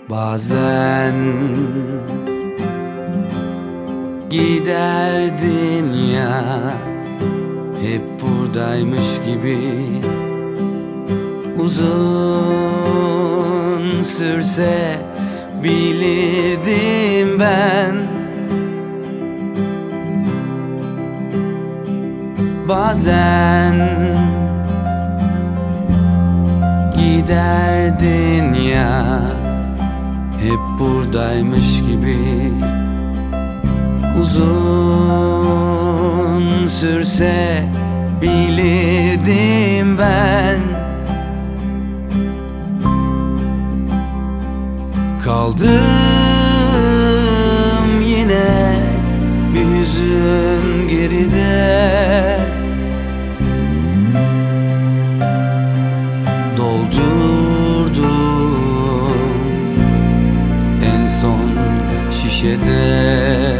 Bazen giderdin ya, hep buradaymış gibi. Uzun sürse bilirdim ben. Bazen giderdin ya, hep buradaymış gibi. Uzun sürse bilirdim ben. Kaldım yine bir hüzün geride. Doldurdum en son şişede.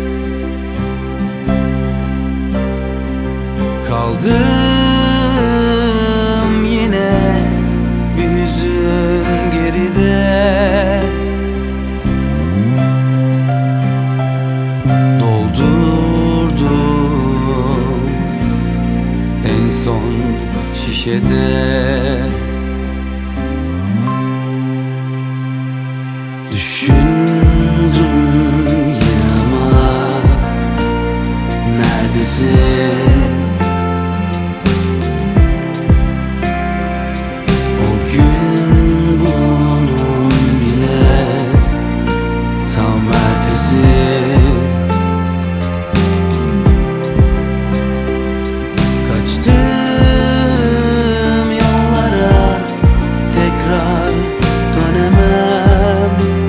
Kaldım yine bir hüzün geride. Doldurdum en son şişede. Düşündüm yine ama neredesin? O gün bunun bile tam ertesi. Kaçtım yollara, tekrar dönemem.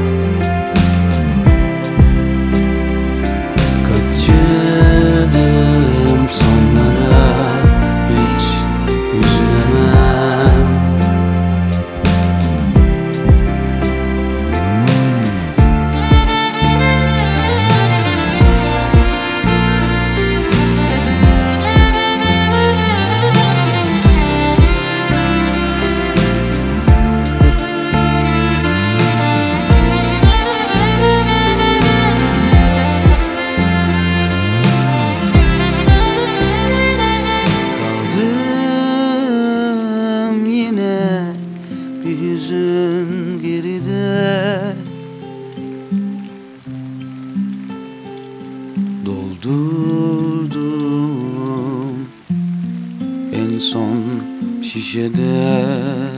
Kaçırdım sonlara, hiç üzülemem. Bir hüzün geride. Doldurdum en son şişede.